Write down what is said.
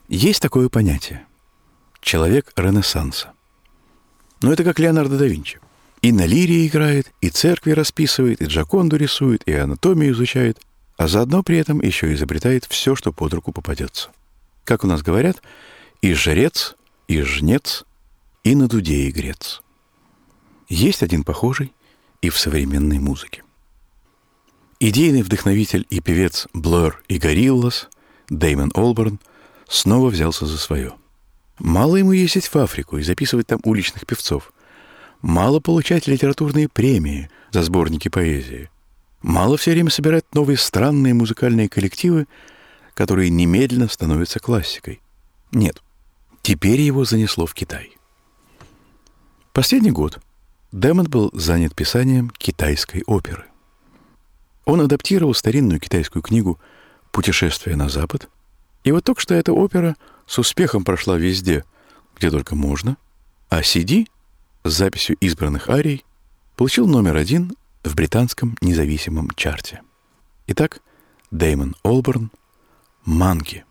Есть такое понятие — человек Ренессанса. Но это как Леонардо да Винчи. И на лире играет, и церкви расписывает, и Джоконду рисует, и анатомию изучает, а заодно при этом еще изобретает все, что под руку попадется. Как у нас говорят, и жрец, и жнец, и на дуде игрец. Есть один похожий и в современной музыке. Идейный вдохновитель и певец Blur и Gorillaz Дэймон Олборн снова взялся за свое. Мало ему ездить в Африку и записывать там уличных певцов. Мало получать литературные премии за сборники поэзии. Мало все время собирать новые странные музыкальные коллективы, которые немедленно становятся классикой. Нет, теперь его занесло в Китай. Последний год Дэймон был занят писанием китайской оперы. Он адаптировал старинную китайскую книгу «Путешествие на Запад», и вот только что эта опера с успехом прошла везде, где только можно, а CD с записью избранных арий получил номер 1 в британском независимом чарте. Итак, Дэймон Олборн «Манки».